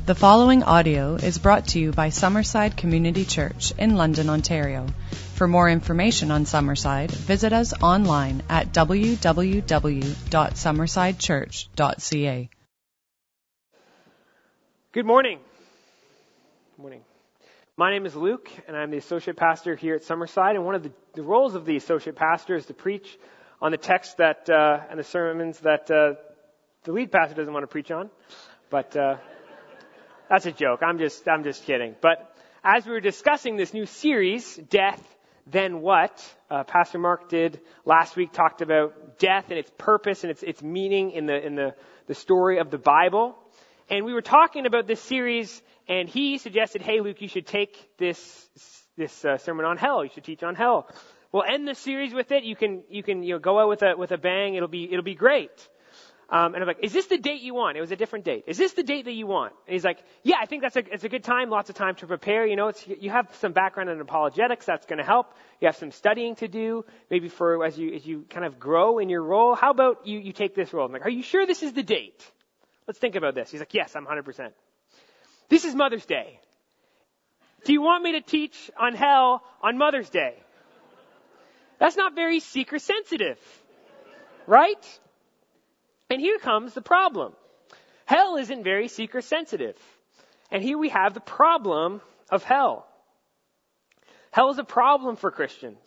The following audio is brought to you by Summerside Community Church in London, Ontario. For more information on Summerside, visit us online at www.summersidechurch.ca. Good morning. Good morning. My name is Luke, and I'm the associate pastor here at Summerside. And one of the roles of the associate pastor is to preach on the text that and the sermons that the lead pastor doesn't want to preach on. But that's a joke. I'm just kidding. But as we were discussing this new series, Death, Then What? Pastor Mark did last week, talked about death and its purpose and its meaning in the story of the Bible. And we were talking about this series, and he suggested, "Hey, Luke, you should take this sermon on hell. You should teach on hell. We'll end the series with it. You can go out with a bang. It'll be great." And I'm like, "Is this the date you want?" It was a different date. "Is this the date that you want?" And he's like, "Yeah, I think it's a good time. Lots of time to prepare. You have some background in apologetics. That's going to help. You have some studying to do, maybe for as you kind of grow in your role. How about you take this role?" I'm like, "Are you sure this is the date? Let's think about this." He's like, "Yes, I'm 100%. This is Mother's Day. Do you want me to teach on hell on Mother's Day?" That's not very seeker sensitive, right? And here comes the problem. Hell isn't very seeker sensitive. And here we have the problem of hell. Hell is a problem for Christians.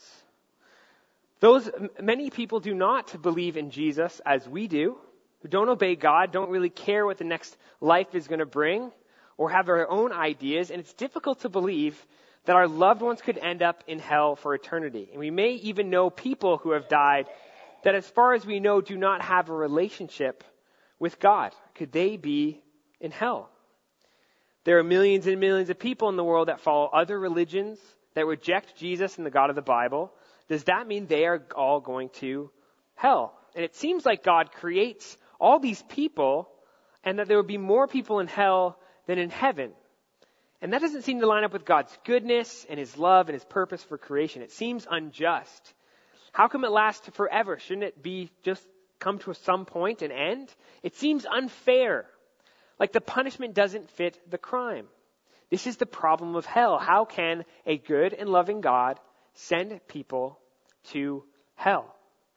Many people do not believe in Jesus as we do, who don't obey God, don't really care what the next life is going to bring, or have their own ideas. And it's difficult to believe that our loved ones could end up in hell for eternity. And we may even know people who have died that, as far as we know, do not have a relationship with God. Could they be in hell? There are millions and millions of people in the world that follow other religions, that reject Jesus and the God of the Bible. Does that mean they are all going to hell? And it seems like God creates all these people, and that there will be more people in hell than in heaven. And that doesn't seem to line up with God's goodness and His love and His purpose for creation. It seems unjust. How come it lasts forever? Shouldn't it be just come to some point and end? It seems unfair. Like the punishment doesn't fit the crime. This is the problem of hell. How can a good and loving God send people to hell?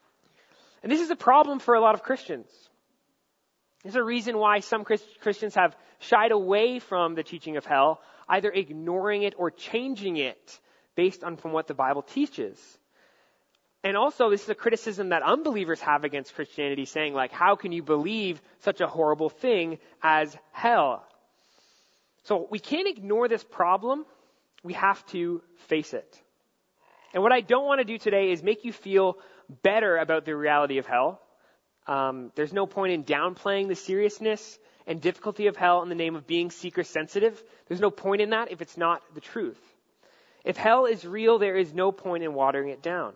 And this is a problem for a lot of Christians. There's a reason why some Christians have shied away from the teaching of hell, either ignoring it or changing it based on from what the Bible teaches. And also, this is a criticism that unbelievers have against Christianity, saying, like, how can you believe such a horrible thing as hell? So we can't ignore this problem. We have to face it. And what I don't want to do today is make you feel better about the reality of hell. There's no point in downplaying the seriousness and difficulty of hell in the name of being seeker sensitive. There's no point in that if it's not the truth. If hell is real, there is no point in watering it down.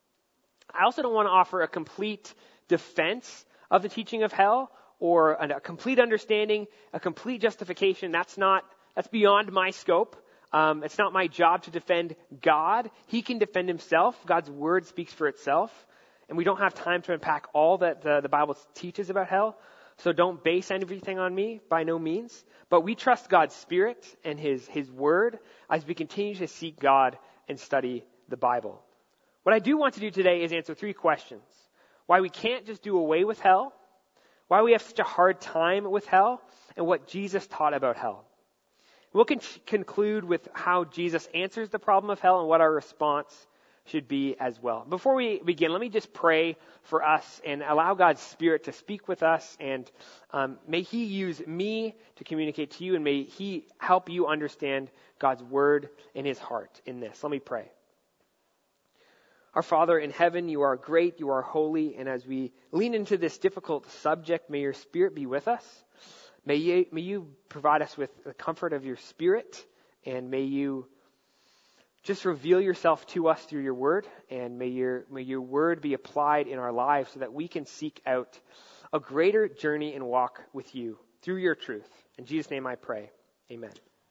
I also don't want to offer a complete defense of the teaching of hell or a complete understanding, a complete justification. That's beyond my scope. It's not my job to defend God. He can defend Himself. God's word speaks for itself. And we don't have time to unpack all that the Bible teaches about hell. So don't base everything on me, by no means. But we trust God's Spirit and His word as we continue to seek God and study the Bible. What I do want to do today is answer 3 questions. Why we can't just do away with hell, why we have such a hard time with hell, and what Jesus taught about hell. We'll conclude with how Jesus answers the problem of hell and what our response should be as well. Before we begin, let me just pray for us and allow God's Spirit to speak with us, and may He use me to communicate to you, and may He help you understand God's word and His heart in this. Let me pray. Our Father in heaven, You are great, You are holy, and as we lean into this difficult subject, may Your Spirit be with us. May you provide us with the comfort of Your Spirit, and may You just reveal Yourself to us through Your word, and may your word be applied in our lives so that we can seek out a greater journey and walk with You through Your truth. In Jesus' name I pray. Amen.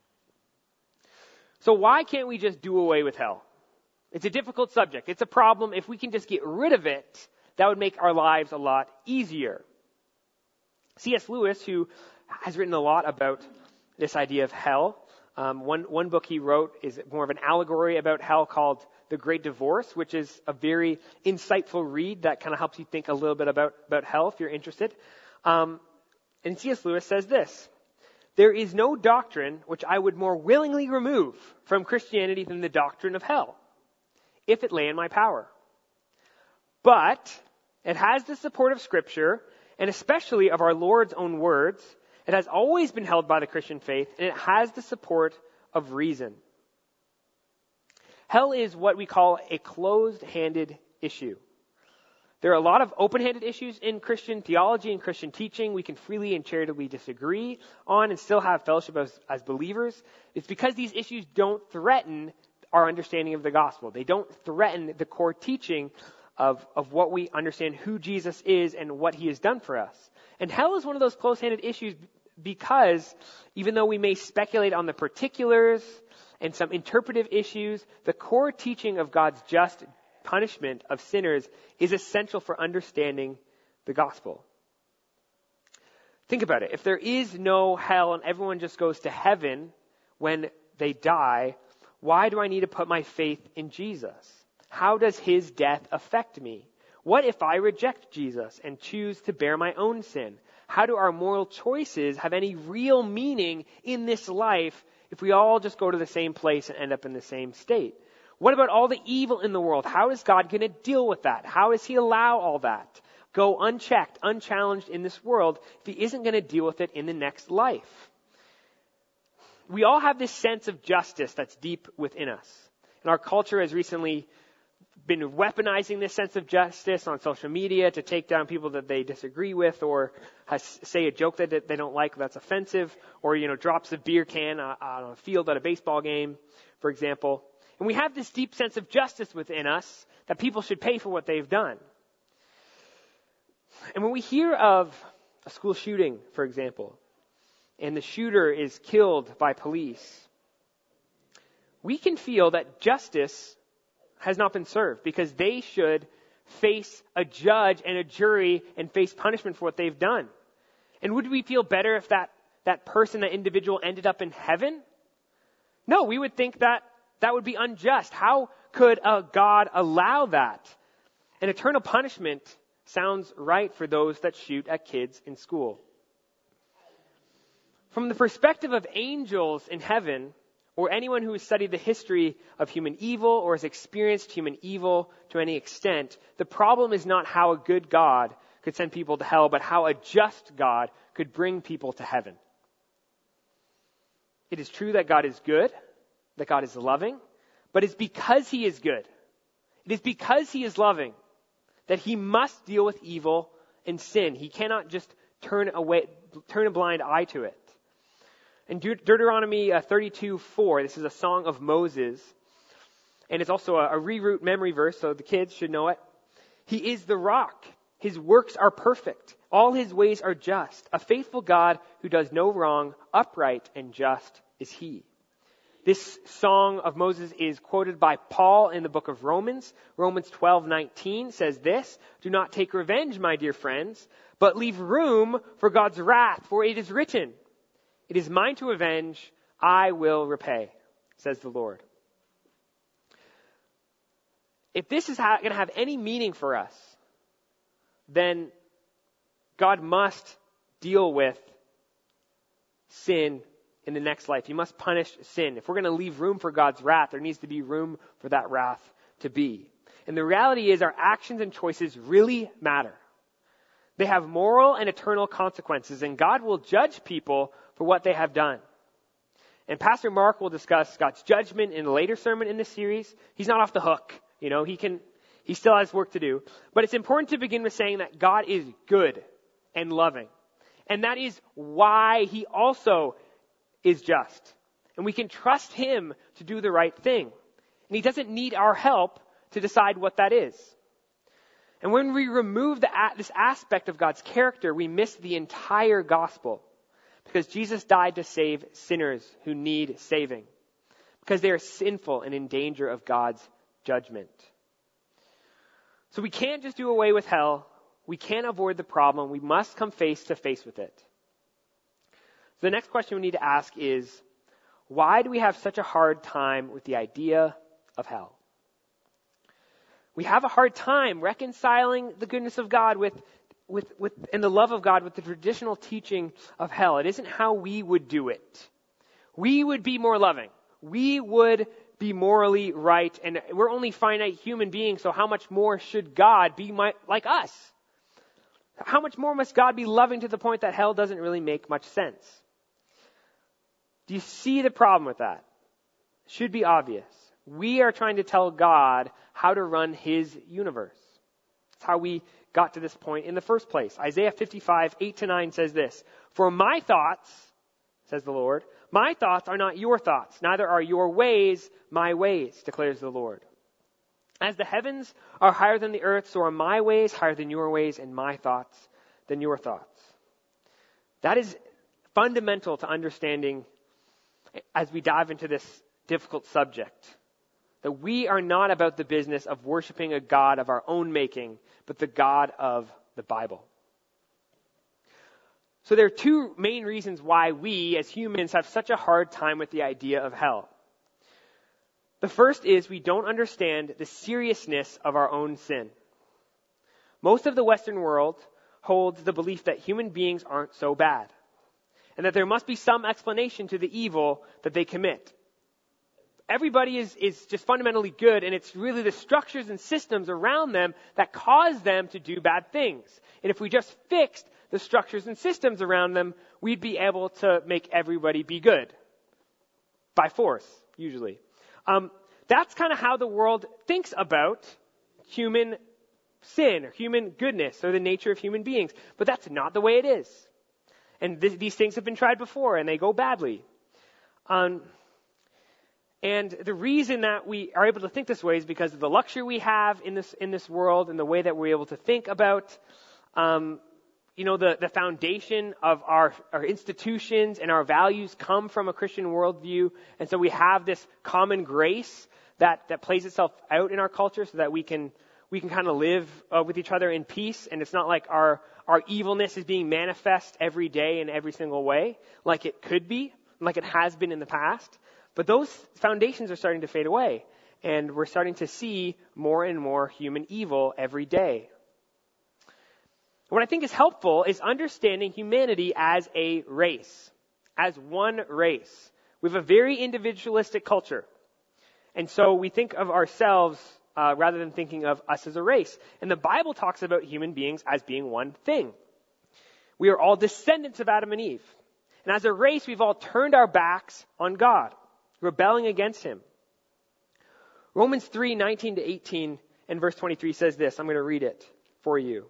So why can't we just do away with hell? It's a difficult subject. It's a problem. If we can just get rid of it, that would make our lives a lot easier. C.S. Lewis, who has written a lot about this idea of hell. One book he wrote is more of an allegory about hell called The Great Divorce, which is a very insightful read that kind of helps you think a little bit about hell if you're interested. And C.S. Lewis says this: "There is no doctrine which I would more willingly remove from Christianity than the doctrine of hell, if it lay in my power. But it has the support of Scripture, and especially of our Lord's own words. It has always been held by the Christian faith, and it has the support of reason." Hell is what we call a closed-handed issue. There are a lot of open-handed issues in Christian theology and Christian teaching we can freely and charitably disagree on and still have fellowship as believers. It's because these issues don't threaten our understanding of the gospel. They don't threaten the core teaching of what we understand who Jesus is and what he has done for us. And hell is one of those close-handed issues because even though we may speculate on the particulars and some interpretive issues, the core teaching of God's just punishment of sinners is essential for understanding the gospel. Think about it. If there is no hell and everyone just goes to heaven when they die, why do I need to put my faith in Jesus? How does his death affect me? What if I reject Jesus and choose to bear my own sin? How do our moral choices have any real meaning in this life if we all just go to the same place and end up in the same state? What about all the evil in the world? How is God going to deal with that? How does he allow all that go unchecked, unchallenged in this world if he isn't going to deal with it in the next life? We all have this sense of justice that's deep within us. And our culture has recently been weaponizing this sense of justice on social media to take down people that they disagree with, or say a joke that they don't like that's offensive, or drops a beer can on a field at a baseball game, for example. And we have this deep sense of justice within us that people should pay for what they've done. And when we hear of a school shooting, for example, and the shooter is killed by police, we can feel that justice has not been served because they should face a judge and a jury and face punishment for what they've done. And would we feel better if that person, that individual, ended up in heaven? No, we would think that would be unjust. How could a God allow that? An eternal punishment sounds right for those that shoot at kids in school. From the perspective of angels in heaven, or anyone who has studied the history of human evil or has experienced human evil to any extent, the problem is not how a good God could send people to hell, but how a just God could bring people to heaven. It is true that God is good, that God is loving, but it's because he is good, it is because he is loving, that he must deal with evil and sin. He cannot just turn a blind eye to it. In Deuteronomy 32:4, this is a song of Moses, and it's also a reroute memory verse, so the kids should know it. He is the rock. His works are perfect. All his ways are just. A faithful God who does no wrong, upright and just is he. This song of Moses is quoted by Paul in the book of Romans. Romans 12:19 says this: "Do not take revenge, my dear friends, but leave room for God's wrath, for it is written, 'It is mine to avenge, I will repay,' says the Lord." If this is going to have any meaning for us, then God must deal with sin in the next life. He must punish sin. If we're going to leave room for God's wrath, there needs to be room for that wrath to be. And the reality is our actions and choices really matter. They have moral and eternal consequences, and God will judge people for what they have done. And Pastor Mark will discuss God's judgment in a later sermon in this series. He's not off the hook. He still has work to do. But it's important to begin with saying that God is good and loving. And that is why he also is just. And we can trust him to do the right thing. And he doesn't need our help to decide what that is. And when we remove this aspect of God's character, we miss the entire gospel. Because Jesus died to save sinners who need saving. Because they are sinful and in danger of God's judgment. So we can't just do away with hell. We can't avoid the problem. We must come face to face with it. The next question we need to ask is, why do we have such a hard time with the idea of hell? We have a hard time reconciling the goodness of God with and the love of God with the traditional teaching of hell. It isn't how we would do it. We would be more loving. We would be morally right, and we're only finite human beings, so how much more should God be like us? How much more must God be loving to the point that hell doesn't really make much sense? Do you see the problem with that? It should be obvious. We are trying to tell God how to run his universe. That's how we got to this point in the first place. Isaiah 55, 8-9 says this, "For my thoughts, says the Lord, my thoughts are not your thoughts, neither are your ways my ways, declares the Lord. As the heavens are higher than the earth, so are my ways higher than your ways, and my thoughts than your thoughts." That is fundamental to understanding as we dive into this difficult subject. That we are not about the business of worshiping a God of our own making, but the God of the Bible. So there are two main reasons why we as humans have such a hard time with the idea of hell. The first is we don't understand the seriousness of our own sin. Most of the Western world holds the belief that human beings aren't so bad, and that there must be some explanation to the evil that they commit. Everybody is just fundamentally good, and it's really the structures and systems around them that cause them to do bad things. And if we just fixed the structures and systems around them, we'd be able to make everybody be good. By force, usually. That's kind of how the world thinks about human sin, or human goodness, or the nature of human beings. But that's not the way it is. And these things have been tried before, and they go badly. And the reason that we are able to think this way is because of the luxury we have in this world, and the way that we're able to think about, the foundation of our institutions and our values come from a Christian worldview. And so we have this common grace that plays itself out in our culture, so that we can kind of live with each other in peace. And it's not like our evilness is being manifest every day in every single way, like it could be, like it has been in the past. But those foundations are starting to fade away, and we're starting to see more and more human evil every day. What I think is helpful is understanding humanity as a race, as one race. We have a very individualistic culture, and so we think of ourselves rather than thinking of us as a race. And the Bible talks about human beings as being one thing. We are all descendants of Adam and Eve. And as a race, we've all turned our backs on God, rebelling against him. Romans 3, 19-18 and verse 23 says this. I'm going to read it for you.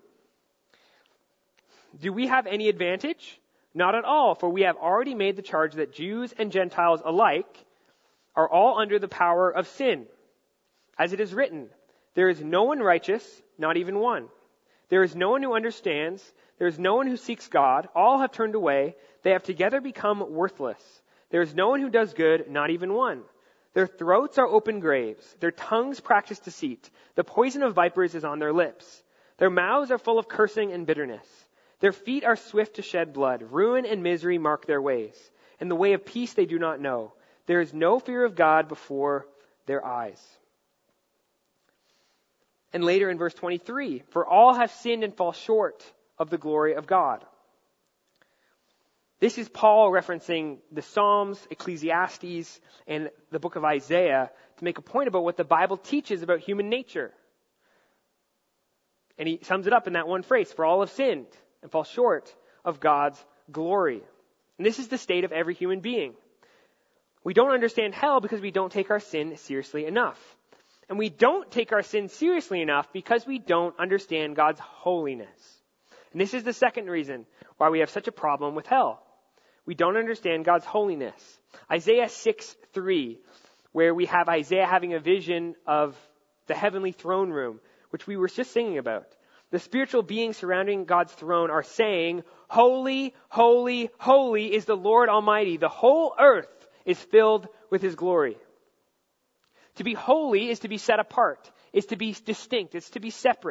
"Do we have any advantage? Not at all, for we have already made the charge that Jews and Gentiles alike are all under the power of sin. As it is written, there is no one righteous, not even one. There is no one who understands. There is no one who seeks God. All have turned away. They have together become worthless. There is no one who does good, not even one. Their throats are open graves. Their tongues practice deceit. The poison of vipers is on their lips. Their mouths are full of cursing and bitterness. Their feet are swift to shed blood. Ruin and misery mark their ways. And the way of peace they do not know. There is no fear of God before their eyes." And later in verse 23, "For all have sinned and fall short of the glory of God." This is Paul referencing the Psalms, Ecclesiastes, and the book of Isaiah to make a point about what the Bible teaches about human nature. And he sums it up in that one phrase, "For all have sinned and fall short of God's glory." And this is the state of every human being. We don't understand hell because we don't take our sin seriously enough. And we don't take our sin seriously enough because we don't understand God's holiness. And this is the second reason why we have such a problem with hell. We don't understand God's holiness. Isaiah 6:3, where we have Isaiah having a vision of the heavenly throne room, which we were just singing about. The spiritual beings surrounding God's throne are saying, "Holy, holy, holy is the Lord Almighty. The whole earth is filled with his glory." To be holy is to be set apart, is to be distinct, it's to be separate.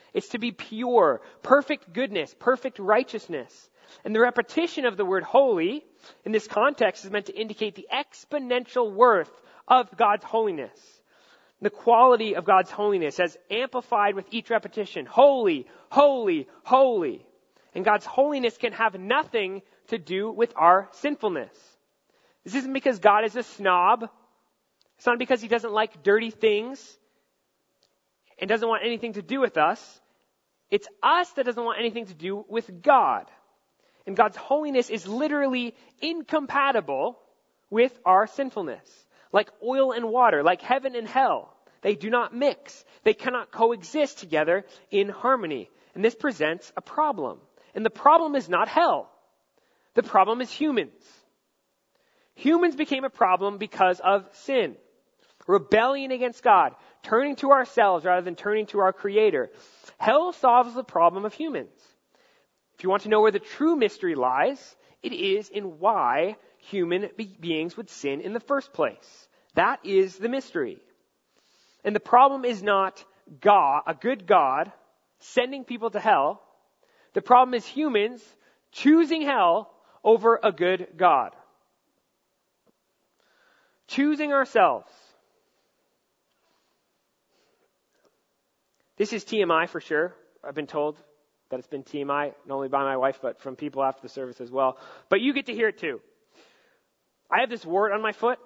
It's to be pure, perfect goodness, perfect righteousness. And the repetition of the word holy in this context is meant to indicate the exponential worth of God's holiness. The quality of God's holiness as amplified with each repetition. Holy, holy, holy. And God's holiness can have nothing to do with our sinfulness. This isn't because God is a snob. It's not because he doesn't like dirty things and doesn't want anything to do with us. It's us that doesn't want anything to do with God. And God's holiness is literally incompatible with our sinfulness. Like oil and water, like heaven and hell. They do not mix. They cannot coexist together in harmony. And this presents a problem. And the problem is not hell. The problem is humans. Humans became a problem because of sin. Rebellion against God. Turning to ourselves rather than turning to our Creator. Hell solves the problem of humans. If you want to know where the true mystery lies, it is in why human beings would sin in the first place. That is the mystery. And the problem is not God, a good God, sending people to hell. The problem is humans choosing hell over a good God. Choosing ourselves. This is TMI for sure. I've been told that it's been TMI, not only by my wife, but from people after the service as well. But you get to hear it too. I have this wart on my foot.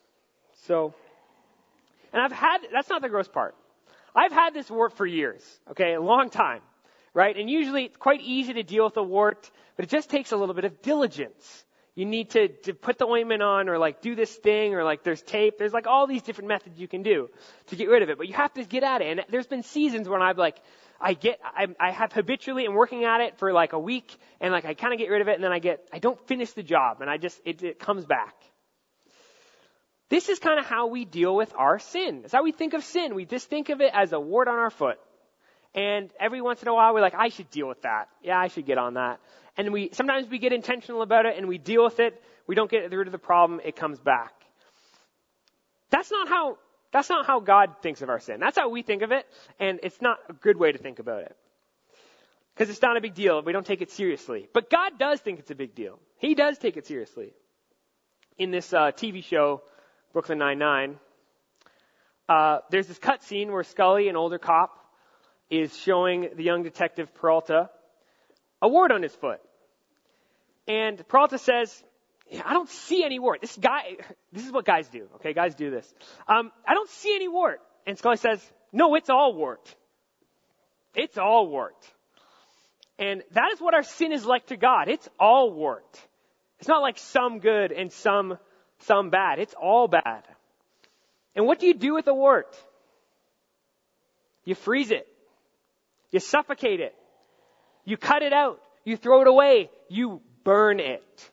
And that's not the gross part. I've had this wart for years, okay, a long time, right? And usually it's quite easy to deal with a wart, but it just takes a little bit of diligence. You need to put the ointment on or like do this thing or like there's tape. There's like all these different methods you can do to get rid of it, but you have to get at it. And there's been seasons when I have habitually and working at it for like a week and like I kind of get rid of it and then I don't finish the job and it comes back. This is kind of how we deal with our sin. It's how we think of sin. We just think of it as a wart on our foot. And every once in a while we're like, I should deal with that. Yeah, I should get on that. And sometimes we get intentional about it and we deal with it. We don't get rid of the problem. It comes back. That's not how God thinks of our sin. That's how we think of it. And it's not a good way to think about it. Because it's not a big deal. We don't take it seriously. But God does think it's a big deal. He does take it seriously. In this TV show, Brooklyn Nine-Nine, there's this cut scene where Scully, an older cop, is showing the young detective Peralta a wart on his foot. And Peralta says, I don't see any wart. This is what guys do. Okay, guys do this. I don't see any wart. And Scully says, no, it's all wart. It's all wart. And that is what our sin is like to God. It's all wart. It's not like some good and some bad. It's all bad. And what do you do with a wart? You freeze it. You suffocate it. You cut it out. You throw it away. You burn it.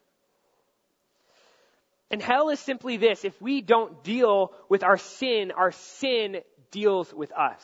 And hell is simply this. If we don't deal with our sin deals with us.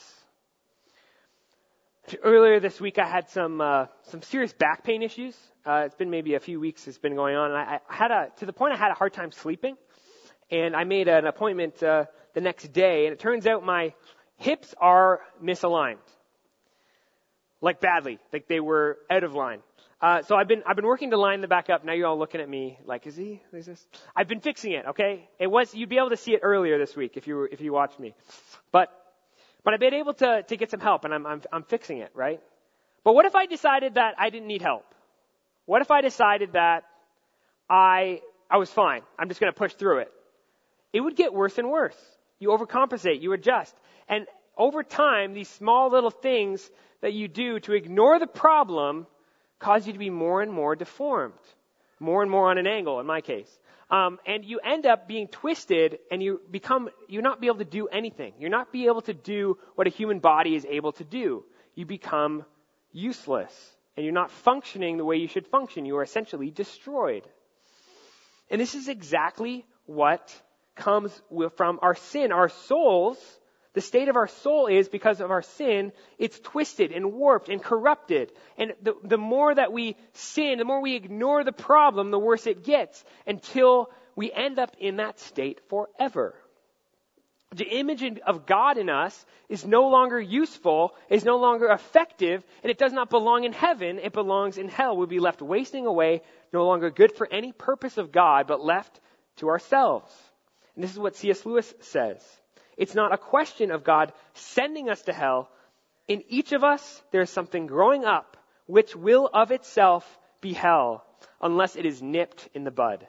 Earlier this week, I had some serious back pain issues. It's been maybe a few weeks it's been going on. And I had to the point I had a hard time sleeping. And I made an appointment the next day. And it turns out my hips are misaligned. Like badly. Like they were out of line. So I've been working to line them back up. Now you're all looking at me like, is this? I've been fixing it, okay? You'd be able to see it earlier this week if you watched me. But I've been able to get some help and I'm fixing it, right? But what if I decided that I didn't need help? What if I decided that I was fine? I'm just going to push through it. It would get worse and worse. You overcompensate, you adjust. And over time, these small little things that you do to ignore the problem cause you to be more and more deformed. More and more on an angle, in my case. And you end up being twisted and you're not be able to do anything. You're not be able to do what a human body is able to do. You become useless and you're not functioning the way you should function. You are essentially destroyed. And this is exactly what comes from our sin. Our souls, the state of our soul is because of our sin, it's twisted and warped and corrupted. And the more that we sin, the more we ignore the problem, the worse it gets until we end up in that state forever. The image of God in us is no longer useful, is no longer effective, and it does not belong in heaven, it belongs in hell. We'll be left wasting away, no longer good for any purpose of God, but left to ourselves. And this is what C.S. Lewis says. It's not a question of God sending us to hell. In each of us, there is something growing up which will of itself be hell, unless it is nipped in the bud.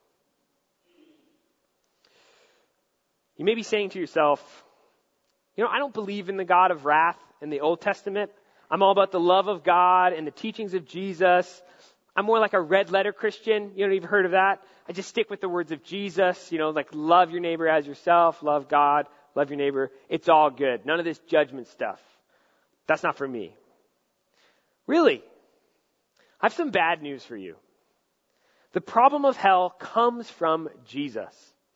You may be saying to yourself, I don't believe in the God of wrath in the Old Testament. I'm all about the love of God and the teachings of Jesus. I'm more like a red letter Christian. You know, you've heard of that? I just stick with the words of Jesus, like love your neighbor as yourself, love God, love your neighbor. It's all good. None of this judgment stuff. That's not for me. Really? I have some bad news for you. The problem of hell comes from Jesus.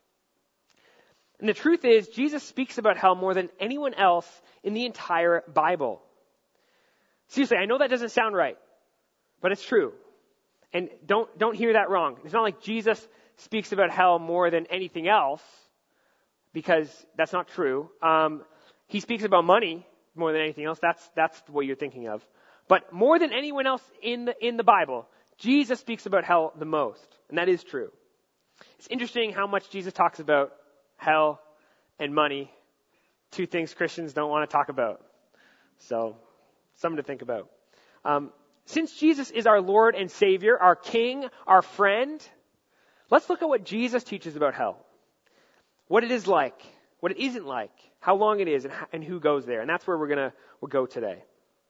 And the truth is, Jesus speaks about hell more than anyone else in the entire Bible. Seriously, I know that doesn't sound right, but it's true. And don't hear that wrong. It's not like Jesus speaks about hell more than anything else, because that's not true. He speaks about money more than anything else. That's what you're thinking of. But more than anyone else in the Bible, Jesus speaks about hell the most, and that is true. It's interesting how much Jesus talks about hell and money, two things Christians don't want to talk about. So, something to think about. Since Jesus is our Lord and Savior, our King, our friend, let's look at what Jesus teaches about hell. What it is like, what it isn't like, how long it is, and who goes there. And that's where we'll go today.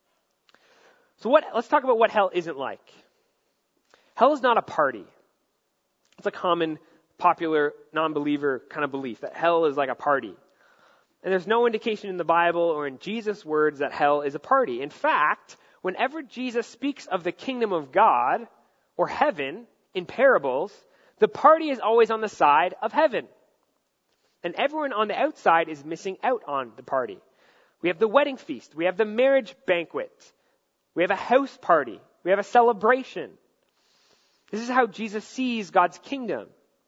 So let's talk about what hell isn't like. Hell is not a party. It's a common, popular, non-believer kind of belief that hell is like a party. And there's no indication in the Bible or in Jesus' words that hell is a party. In fact, whenever Jesus speaks of the kingdom of God or heaven in parables, the party is always on the side of heaven. And everyone on the outside is missing out on the party. We have the wedding feast. We have the marriage banquet. We have a house party. We have a celebration. This is how Jesus sees God's kingdom.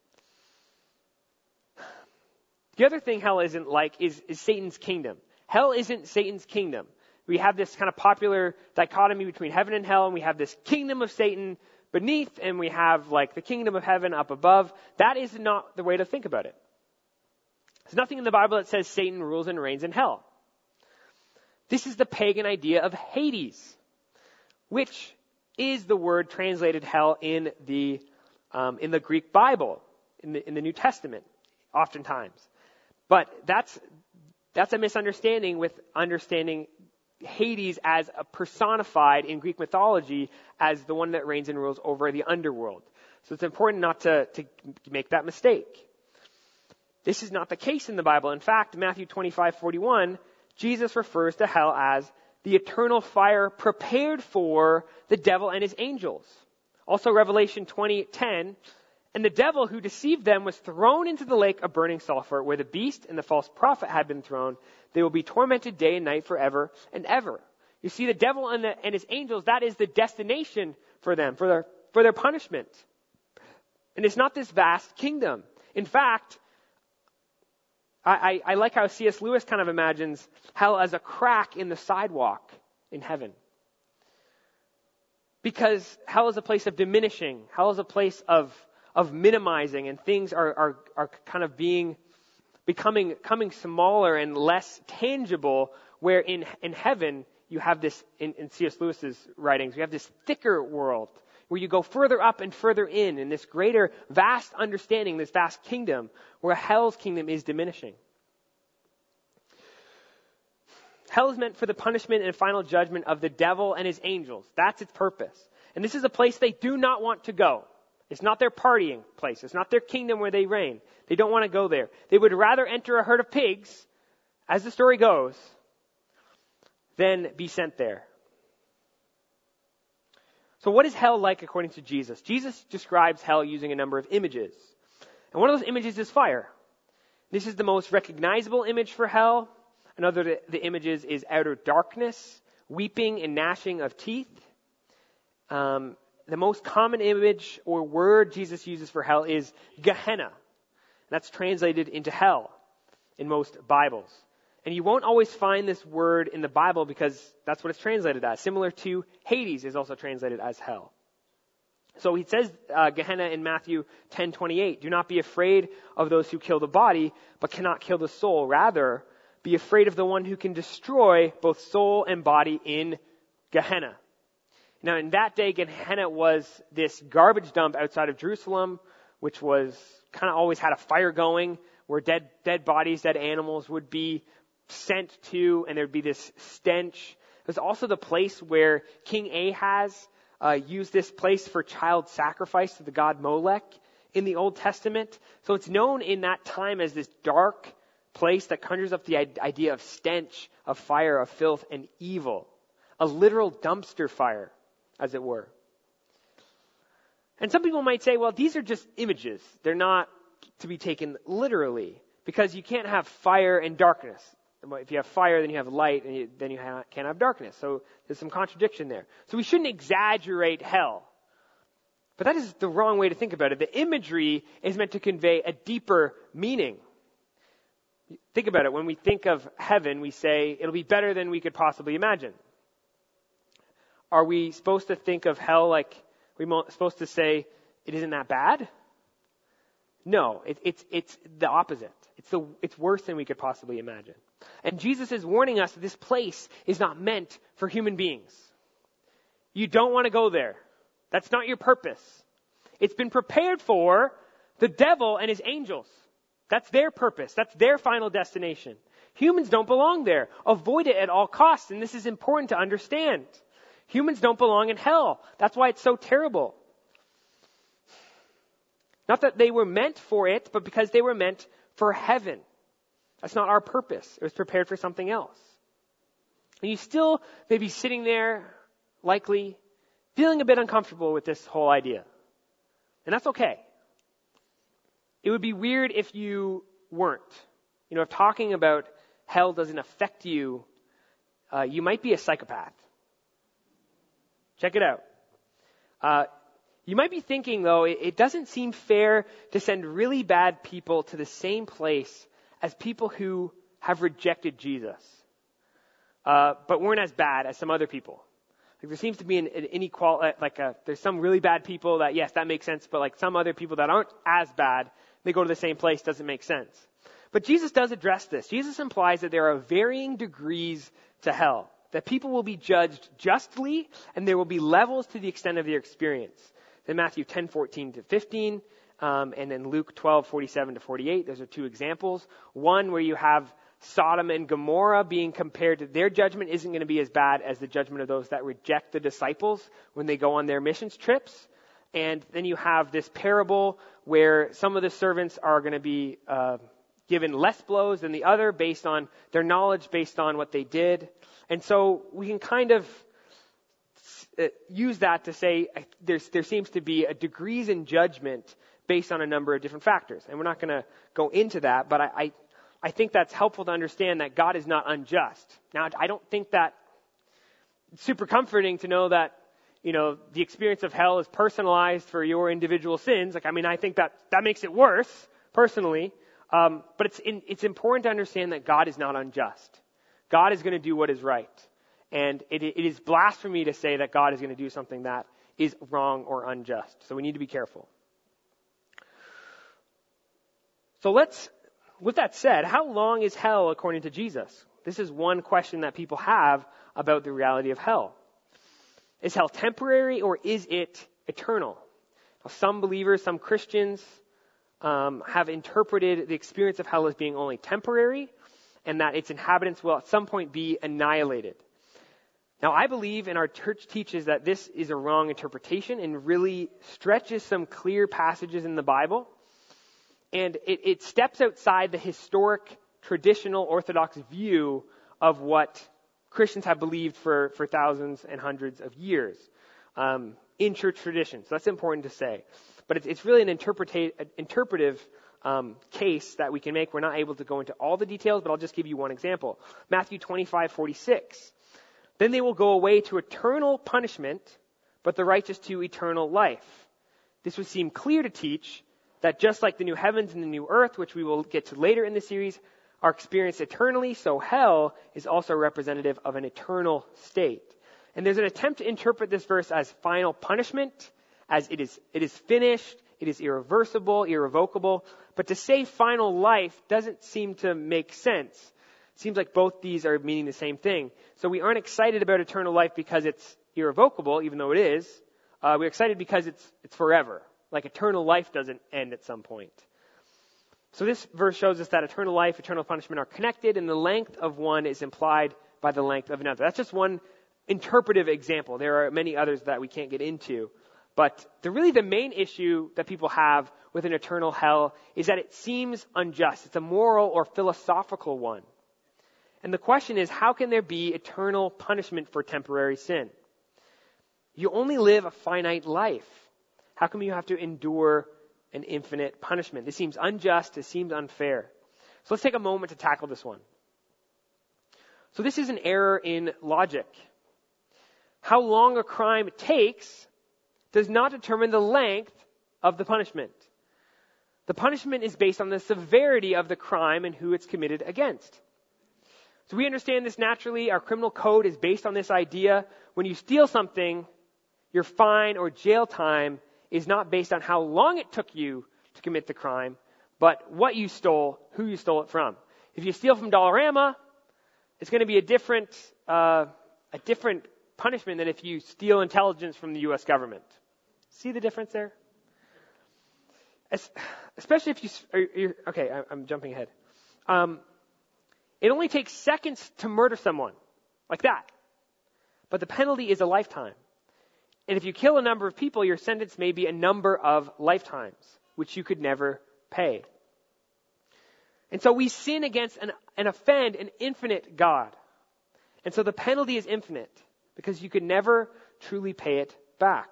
The other thing hell isn't like is Satan's kingdom. Hell isn't Satan's kingdom. We have this kind of popular dichotomy between heaven and hell, and we have this kingdom of Satan beneath, and we have like the kingdom of heaven up above. That is not the way to think about it. There's nothing in the Bible that says Satan rules and reigns in hell. This is the pagan idea of Hades, which is the word translated hell in the Greek Bible, in the New Testament, oftentimes. But that's a misunderstanding with understanding Hades as a personified in Greek mythology as the one that reigns and rules over the underworld. So it's important not to make that mistake. This is not the case in the Bible. In fact, Matthew 25:41, Jesus refers to hell as the eternal fire prepared for the devil and his angels. Also, Revelation 20:10, and the devil who deceived them was thrown into the lake of burning sulfur, where the beast and the false prophet had been thrown. They will be tormented day and night forever and ever. You see, the devil and his angels, that is the destination for them, for their punishment. And it's not this vast kingdom. In fact, I like how C.S. Lewis kind of imagines hell as a crack in the sidewalk in heaven. Because hell is a place of diminishing. Hell is a place of minimizing, and things are kind of becoming smaller and less tangible, where in heaven you have this, in C.S. Lewis's writings, you have this thicker world where you go further up and further in this greater, vast understanding, this vast kingdom, where hell's kingdom is diminishing. Hell is meant for the punishment and final judgment of the devil and his angels. That's its purpose. And this is a place they do not want to go. It's not their partying place. It's not their kingdom where they reign. They don't want to go there. They would rather enter a herd of pigs, as the story goes, than be sent there. So what is hell like according to Jesus? Jesus describes hell using a number of images. And one of those images is fire. This is the most recognizable image for hell. Another of the images is outer darkness, weeping and gnashing of teeth. The most common image or word Jesus uses for hell is Gehenna. That's translated into hell. in most Bibles. And you won't always find this word in the Bible because that's what it's translated as. Similar to Hades is also translated as hell. So he says, Gehenna in Matthew 10:28, do not be afraid of those who kill the body, but cannot kill the soul. Rather, be afraid of the one who can destroy both soul and body in Gehenna. Now, in that day, Gehenna was this garbage dump outside of Jerusalem, which was kind of always had a fire going, where dead bodies, dead animals would be sent to, and there'd be this stench. It was also the place where King Ahaz used this place for child sacrifice to the god Molech in the Old Testament. So it's known in that time as this dark place that conjures up the idea of stench, of fire, of filth, and evil. A literal dumpster fire, as it were. And some people might say, well, these are just images. They're not to be taken literally, because you can't have fire and darkness. If you have fire, then you have light, and then you can't have darkness. So there's some contradiction there. So we shouldn't exaggerate hell. But that is the wrong way to think about it. The imagery is meant to convey a deeper meaning. Think about it. When we think of heaven, we say it'll be better than we could possibly imagine. Are we supposed to think of hell like we're supposed to say it isn't that bad? No, it's the opposite. It's worse than we could possibly imagine. And Jesus is warning us that this place is not meant for human beings. You don't want to go there. That's not your purpose. It's been prepared for the devil and his angels. That's their purpose. That's their final destination. Humans don't belong there. Avoid it at all costs. And this is important to understand. Humans don't belong in hell. That's why it's so terrible. Not that they were meant for it, but because they were meant for heaven. That's not our purpose. It was prepared for something else. And you still may be sitting there, likely, feeling a bit uncomfortable with this whole idea. And that's okay. It would be weird if you weren't. If talking about hell doesn't affect you, you might be a psychopath. Check it out. You might be thinking, though, it doesn't seem fair to send really bad people to the same place as people who have rejected Jesus, but weren't as bad as some other people. Like there seems to be an inequality, there's some really bad people that, yes, that makes sense, but some other people that aren't as bad, they go to the same place, doesn't make sense. But Jesus does address this. Jesus implies that there are varying degrees to hell, that people will be judged justly, and there will be levels to the extent of their experience. In Matthew 10:14-15, and then Luke 12:47-48, those are two examples. One where you have Sodom and Gomorrah being compared to their judgment isn't going to be as bad as the judgment of those that reject the disciples when they go on their missions trips. And then you have this parable where some of the servants are going to be given less blows than the other based on their knowledge, based on what they did. And so we can kind of use that to say there seems to be a degrees in judgment based on a number of different factors. And we're not going to go into that, but I think that's helpful to understand that God is not unjust. Now, I don't think that it's super comforting to know that, the experience of hell is personalized for your individual sins. I think that makes it worse, personally. But it's important to understand that God is not unjust. God is going to do what is right. And it is blasphemy to say that God is going to do something that is wrong or unjust. So we need to be careful. So with that said, how long is hell according to Jesus? This is one question that people have about the reality of hell. Is hell temporary or is it eternal? Now, some believers, some Christians have interpreted the experience of hell as being only temporary and that its inhabitants will at some point be annihilated. Now, I believe, and our church teaches, that this is a wrong interpretation and really stretches some clear passages in the Bible. And it steps outside the historic, traditional, Orthodox view of what Christians have believed for thousands and hundreds of years in church tradition. So that's important to say. But it's really an interpretive case that we can make. We're not able to go into all the details, but I'll just give you one example. Matthew 25:46. Then they will go away to eternal punishment, but the righteous to eternal life. This would seem clear to teach that just like the new heavens and the new earth, which we will get to later in the series, are experienced eternally, so hell is also representative of an eternal state. And there's an attempt to interpret this verse as final punishment, as it is finished, it is irreversible, irrevocable. But to say final life doesn't seem to make sense. It seems like both these are meaning the same thing. So we aren't excited about eternal life because it's irrevocable, even though it is. We're excited because it's forever. Like eternal life doesn't end at some point. So this verse shows us that eternal life, eternal punishment are connected, and the length of one is implied by the length of another. That's just one interpretive example. There are many others that we can't get into. But the main issue that people have with an eternal hell is that it seems unjust. It's a moral or philosophical one. And the question is, how can there be eternal punishment for temporary sin? You only live a finite life. How come you have to endure an infinite punishment? This seems unjust. It seems unfair. So let's take a moment to tackle this one. So this is an error in logic. How long a crime takes does not determine the length of the punishment. The punishment is based on the severity of the crime and who it's committed against. So we understand this naturally. Our criminal code is based on this idea. When you steal something, your fine or jail time is not based on how long it took you to commit the crime, but what you stole, who you stole it from. If you steal from Dollarama, it's going to be a different punishment than if you steal intelligence from the U.S. government. See the difference there? Especially if I'm jumping ahead. It only takes seconds to murder someone, like that. But the penalty is a lifetime. And if you kill a number of people, your sentence may be a number of lifetimes, which you could never pay. And so we sin against and offend an infinite God. And so the penalty is infinite, because you could never truly pay it back.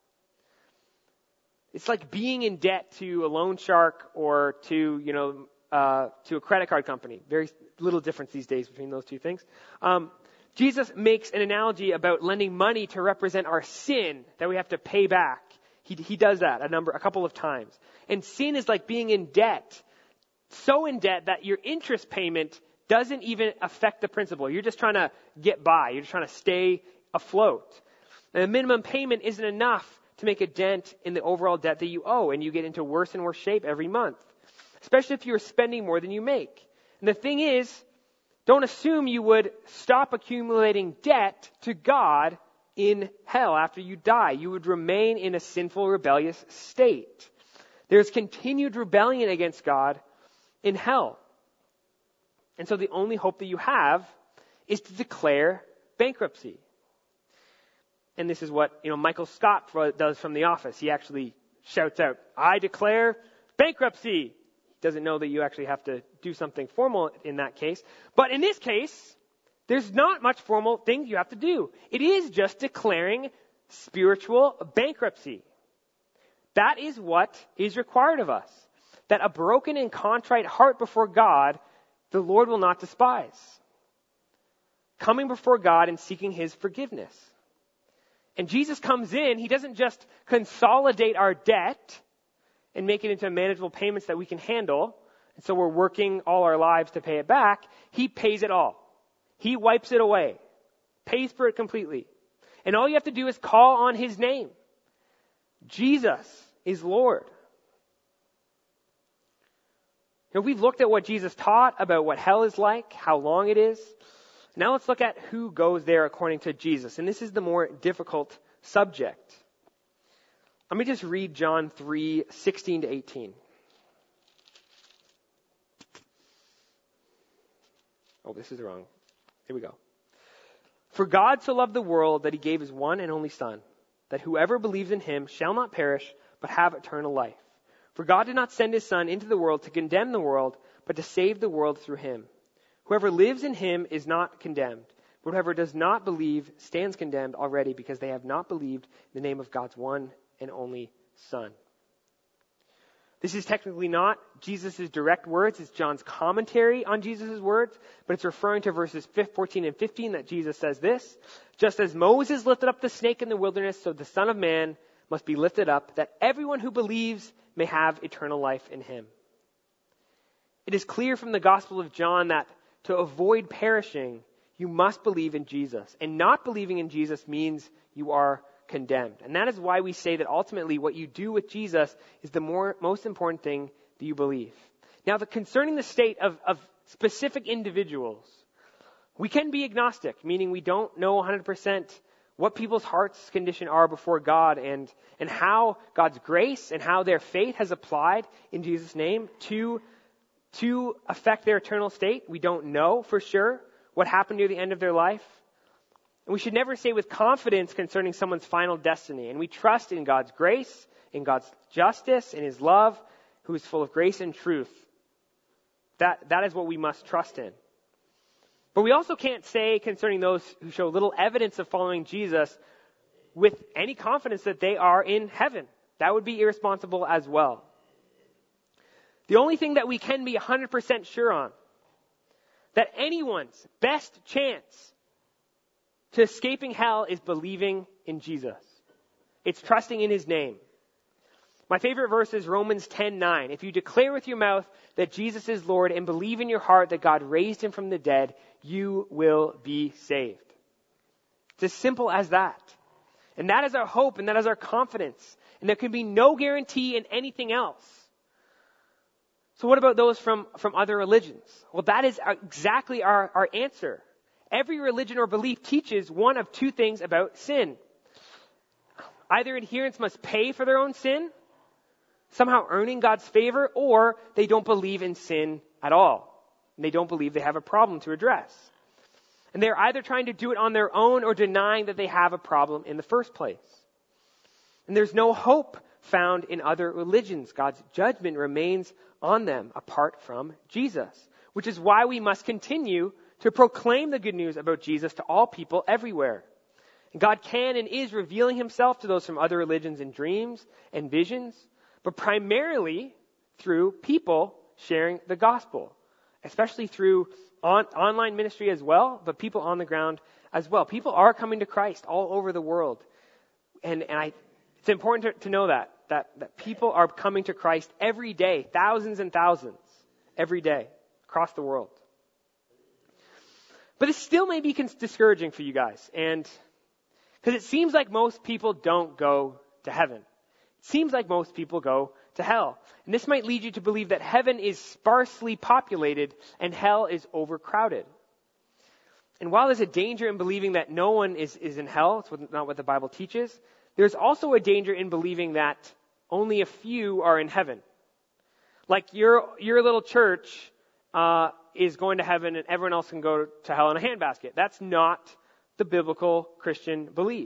It's like being in debt to a loan shark or to a credit card company. Very little difference these days between those two things. Jesus makes an analogy about lending money to represent our sin that we have to pay back. He does that a couple of times. And sin is like being in debt. So in debt that your interest payment doesn't even affect the principal. You're just trying to get by. You're just trying to stay afloat. And the minimum payment isn't enough to make a dent in the overall debt that you owe, and you get into worse and worse shape every month, especially if you're spending more than you make. And the thing is, don't assume you would stop accumulating debt to God in hell after you die. You would remain in a sinful, rebellious state. There's continued rebellion against God in hell. And so the only hope that you have is to declare bankruptcy. And this is what Michael Scott does from The Office. He actually shouts out, "I declare bankruptcy." He doesn't know that you actually have to do something formal in that case. But in this case, there's not much formal thing you have to do. It is just declaring spiritual bankruptcy. That is what is required of us. That a broken and contrite heart before God, the Lord will not despise. Coming before God and seeking His forgiveness. And Jesus comes in, He doesn't just consolidate our debt and make it into manageable payments that we can handle, and so we're working all our lives to pay it back. He pays it all. He wipes it away, pays for it completely. And all you have to do is call on His name. Jesus is Lord. We've looked at what Jesus taught about what hell is like, how long it is. Now let's look at who goes there according to Jesus. And this is the more difficult subject. Let me just read John 3:16-18. Oh, this is wrong. Here we go. For God so loved the world that He gave His one and only Son, that whoever believes in Him shall not perish, but have eternal life. For God did not send His Son into the world to condemn the world, but to save the world through Him. Whoever lives in Him is not condemned, but whoever does not believe stands condemned already, because they have not believed in the name of God's one and only Son. This is technically not Jesus' direct words. It's John's commentary on Jesus' words, but it's referring to verses 14 and 15 that Jesus says this: "Just as Moses lifted up the snake in the wilderness, so the Son of Man must be lifted up, that everyone who believes may have eternal life in Him." It is clear from the Gospel of John that to avoid perishing, you must believe in Jesus. And not believing in Jesus means you are condemned. And that is why we say that ultimately what you do with Jesus is the most important thing that you believe. Now, concerning the state of specific individuals, we can be agnostic, meaning we don't know 100% what people's hearts' condition are before God and how God's grace and how their faith has applied in Jesus' name to affect their eternal state. We don't know for sure what happened near the end of their life. And we should never say with confidence concerning someone's final destiny. And we trust in God's grace, in God's justice, in His love, who is full of grace and truth. That is what we must trust in. But we also can't say concerning those who show little evidence of following Jesus with any confidence that they are in heaven. That would be irresponsible as well. The only thing that we can be 100% sure on, that anyone's best chance to escaping hell is believing in Jesus. It's trusting in His name. My favorite verse is Romans 10:9. If you declare with your mouth that Jesus is Lord and believe in your heart that God raised Him from the dead, you will be saved. It's as simple as that. And that is our hope and that is our confidence. And there can be no guarantee in anything else. So what about those from other religions? Well, that is exactly our answer. Every religion or belief teaches one of two things about sin. Either adherents must pay for their own sin, somehow earning God's favor, or they don't believe in sin at all. And they don't believe they have a problem to address. And they're either trying to do it on their own or denying that they have a problem in the first place. And there's no hope found in other religions. God's judgment remains on them apart from Jesus, which is why we must continue to proclaim the good news about Jesus to all people everywhere. And God can and is revealing Himself to those from other religions in dreams and visions, but primarily through people sharing the gospel, especially through online ministry as well, but people on the ground as well. People are coming to Christ all over the world. And it's important to know that people are coming to Christ every day, thousands and thousands every day across the world. But it still may be discouraging for you guys, and because it seems like most people don't go to heaven. It seems like most people go to hell. And this might lead you to believe that heaven is sparsely populated and hell is overcrowded. And while there's a danger in believing that no one is in hell, it's not what the Bible teaches, there's also a danger in believing that only a few are in heaven. Like your little church is going to heaven and everyone else can go to hell in a handbasket. That's not the biblical Christian belief.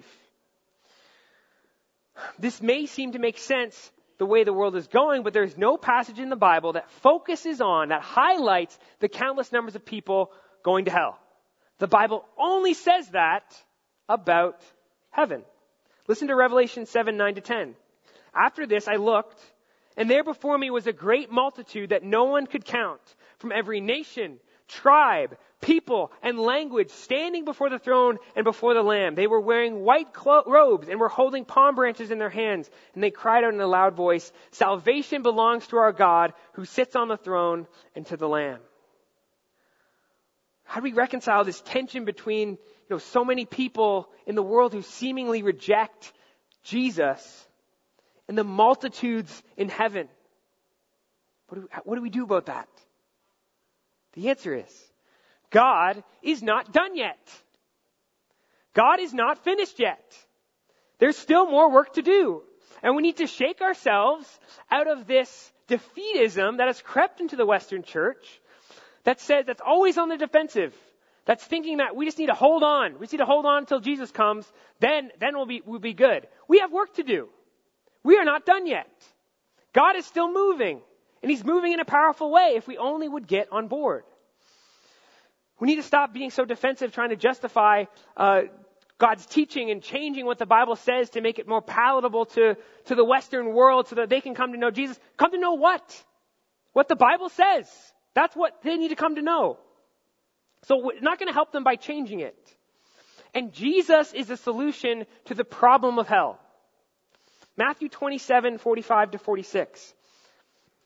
This may seem to make sense the way the world is going, but there's no passage in the Bible that focuses on, that highlights the countless numbers of people going to hell. The Bible only says that about heaven. Listen to Revelation 7:9-10. After this I looked, and there before me was a great multitude that no one could count, from every nation, tribe, people, and language, standing before the throne and before the Lamb. They were wearing white robes and were holding palm branches in their hands. And they cried out in a loud voice, "Salvation belongs to our God who sits on the throne and to the Lamb." How do we reconcile this tension between so many people in the world who seemingly reject Jesus and the multitudes in heaven? What do we do about that? The answer is, God is not done yet. God is not finished yet. There's still more work to do. And we need to shake ourselves out of this defeatism that has crept into the Western church that says, that's always on the defensive. That's thinking that we just need to hold on. We just need to hold on until Jesus comes. Then we'll be good. We have work to do. We are not done yet. God is still moving. And He's moving in a powerful way if we only would get on board. We need to stop being so defensive, trying to justify God's teaching and changing what the Bible says to make it more palatable to the Western world so that they can come to know Jesus. Come to know what? What the Bible says. That's what they need to come to know. So we're not going to help them by changing it. And Jesus is the solution to the problem of hell. Matthew 27:45-46.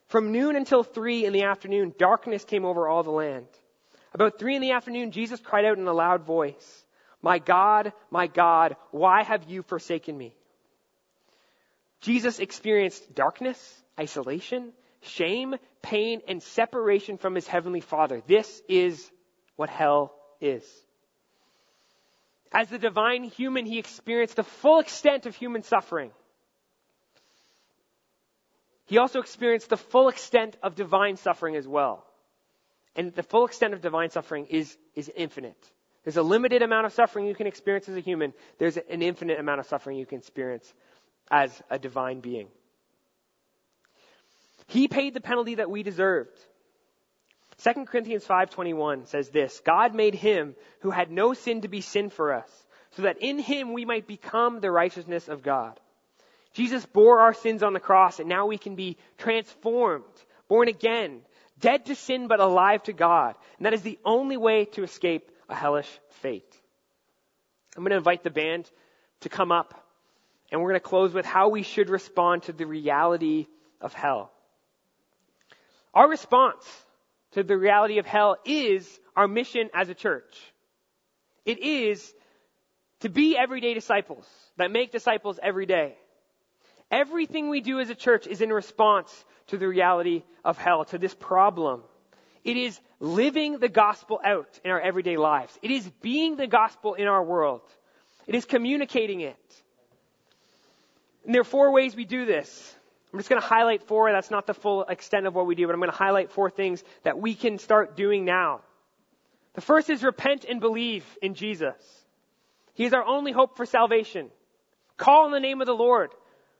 From noon until 3 in the afternoon, darkness came over all the land. About 3 in the afternoon, Jesus cried out in a loud voice, my God, why have you forsaken me?" Jesus experienced darkness, isolation, shame, pain, and separation from his heavenly Father. This is what hell is. As the divine human, he experienced the full extent of human suffering. He also experienced the full extent of divine suffering as well. And the full extent of divine suffering is infinite. There's a limited amount of suffering you can experience as a human. There's an infinite amount of suffering you can experience as a divine being. He paid the penalty that we deserved. 2 Corinthians 5:21 says this, "God made him who had no sin to be sin for us, so that in him we might become the righteousness of God." Jesus bore our sins on the cross, and now we can be transformed, born again, dead to sin but alive to God. And that is the only way to escape a hellish fate. I'm going to invite the band to come up, and we're going to close with how we should respond to the reality of hell. Our response to the reality of hell is our mission as a church. It is to be everyday disciples that make disciples every day. Everything we do as a church is in response to the reality of hell, to this problem. It is living the gospel out in our everyday lives. It is being the gospel in our world. It is communicating it. And there are 4 ways we do this. I'm just going to highlight 4. That's not the full extent of what we do, but I'm going to highlight 4 things that we can start doing now. The first is repent and believe in Jesus. He is our only hope for salvation. Call on the name of the Lord.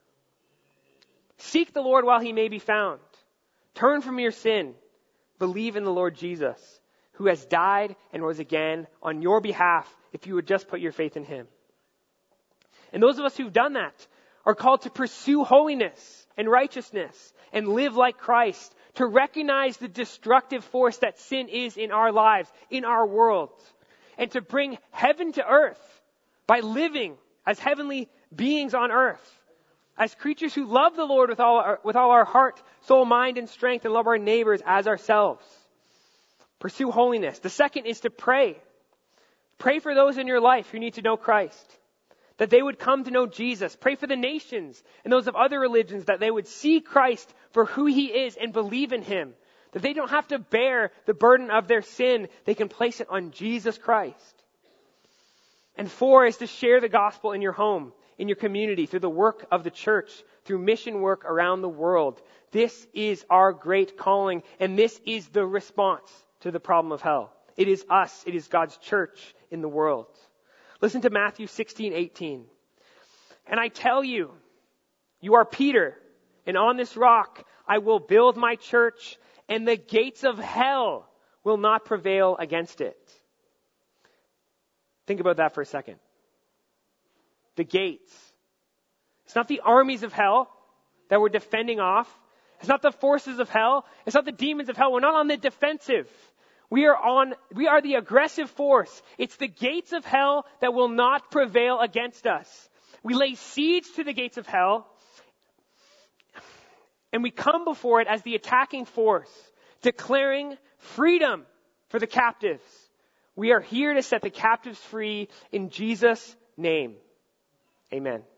Seek the Lord while he may be found. Turn from your sin. Believe in the Lord Jesus, who has died and rose again on your behalf if you would just put your faith in him. And those of us who've done that are called to pursue holiness and righteousness and live like Christ, to recognize the destructive force that sin is in our lives, in our world, and to bring heaven to earth by living as heavenly beings on earth, as creatures who love the Lord with all our heart, soul, mind, and strength, and love our neighbors as ourselves. Pursue holiness. The second is to pray. Pray for those in your life who need to know Christ, that they would come to know Jesus. Pray for the nations and those of other religions, that they would see Christ for who he is and believe in him, that they don't have to bear the burden of their sin. They can place it on Jesus Christ. And 4 is to share the gospel in your home, in your community, through the work of the church, through mission work around the world. This is our great calling, and this is the response to the problem of hell. It is us. It is God's church in the world. Listen to Matthew 16:18. "And I tell you, you are Peter, and on this rock I will build my church, and the gates of hell will not prevail against it." Think about that for a second. The gates. It's not the armies of hell that we're defending off. It's not the forces of hell. It's not the demons of hell. We're not on the defensive. We are the aggressive force. It's the gates of hell that will not prevail against us. We lay siege to the gates of hell, and we come before it as the attacking force, declaring freedom for the captives. We are here to set the captives free in Jesus' name. Amen.